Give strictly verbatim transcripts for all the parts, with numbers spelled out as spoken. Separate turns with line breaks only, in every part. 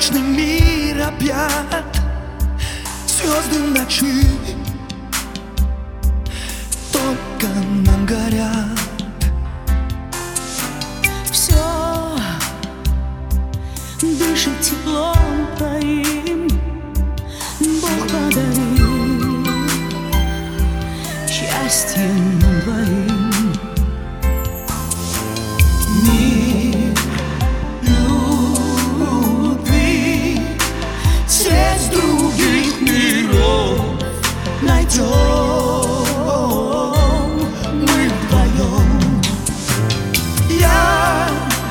Сказочный мир объят, звезды в ночи только нам горят.
Все дышит теплом твоим, Бог подарил счастье нам двоим.
Мир любви, свет с других миров найдем мы вдвоем. Я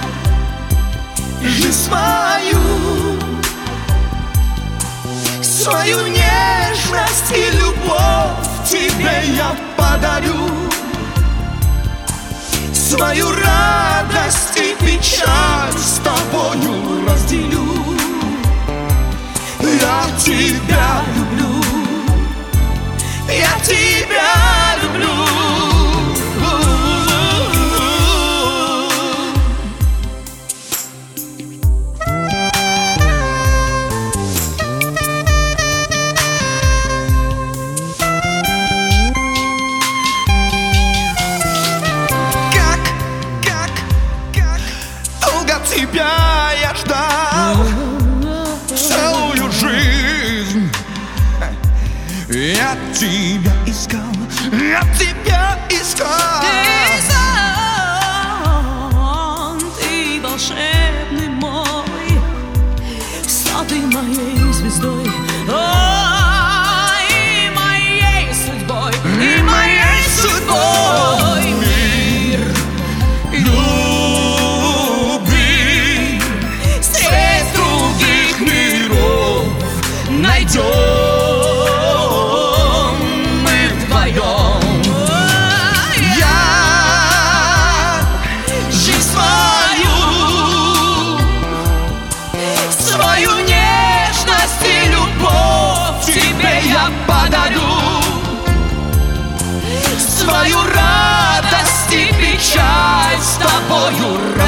жизнь свою, свою нежность и любовь тебе я подарю, свою радость и печаль с тобою разделю. Я тебя люблю, я тебя люблю. Тебя я ждал целую жизнь. Я тебя искал, я тебя искал.
Ты сон, ты волшебный мой, стал ты моей звездой, о, и моей судьбой, и моей судьбой.
Найдем мы вдвоем. Я жизнь свою, свою нежность и любовь тебе я подарю, свою радость и печаль с тобою